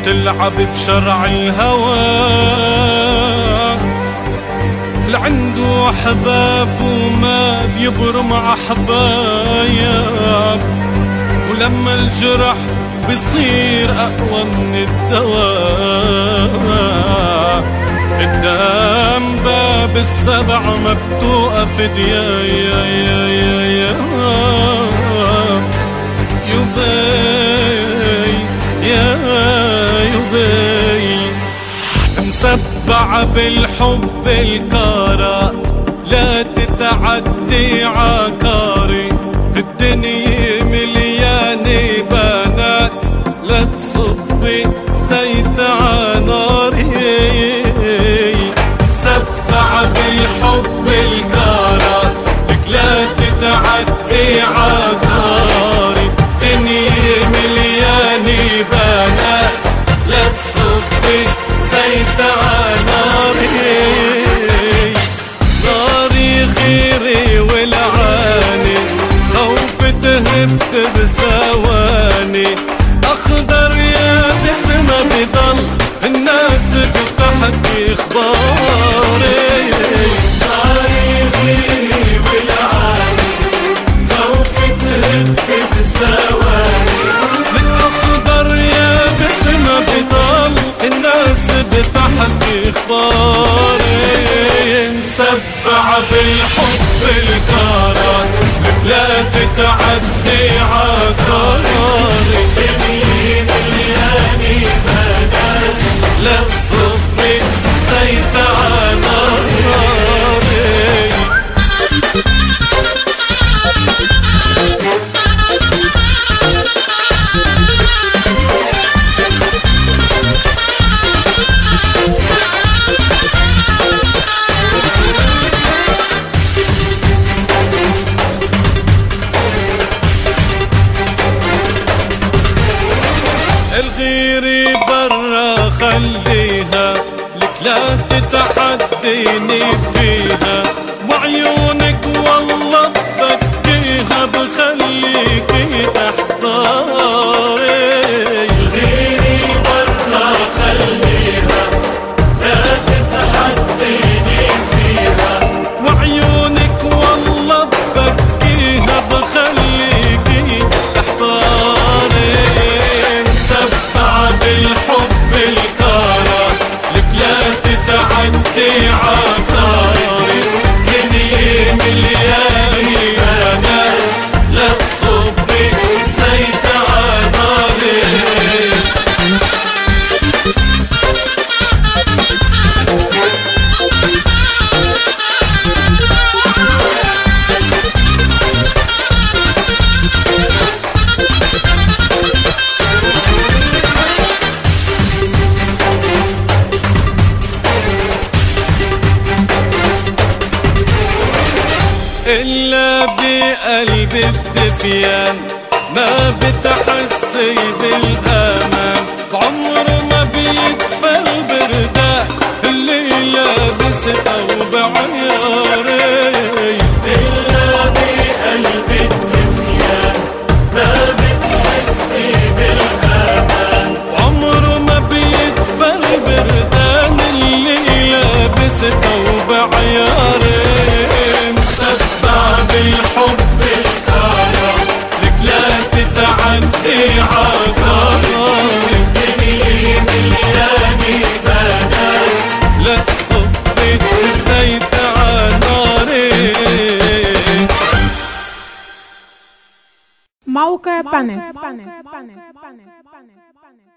تلعب بشرع الهوى. لعنده أحباب وما بيبرم أحبايب، ولما الجرح بصير أقوى من الدواء. قدام باب السبع ما بتوقف ديايا يا يبي يا يبي. مسبع بالحب الكارات لا تتعدي عكاري. الدنيا مليانة بنات لا تصبي زيت عناري. مسبع بالحب الكارات لك لا تتعدي عكاري. الدنيا مليانة بنات لا تصبي زيت عناري. ناري غيري ولعاني خوف تهبت بثواني. أخضر يابس ما بضل الناس بتحكي اخباري. ناري غيري ولعاني خوف تهبت بثواني. لك أخضر يابس ما بضل الناس بتحكي اخباري. مسبع بالحب الكارات لا تتعدي عكاري. الدنيا مليانة بنات لا تصبي زيت عناري. الغيري برا خليها لك لا تتحديني فيها. وعيونك والله ببكيها بخليكي تحضاري. غيري برا خليها لا تتحديني فيها. وعيونك والله ببكيها بخليكي تحضاري. بالحب الكارات لك لا تتعدي عكاري. دنيا مليانة بنات لا تصبي زيت عناري. إلا بقلب الدفيان ما بتحسي بالأمان. بعمره ما بيدفى البردان اللي لابس ثوب عياري. إلا بقلب الدفيان ما بتحسي بالأمان. عمره ما بيدفى البردان اللي لابس ثوب عياري. بالحب الكارات لك لا تتعدي عكاري. الدنيا مليانة بنات لا تصبي زيت عناري. موقع بانل.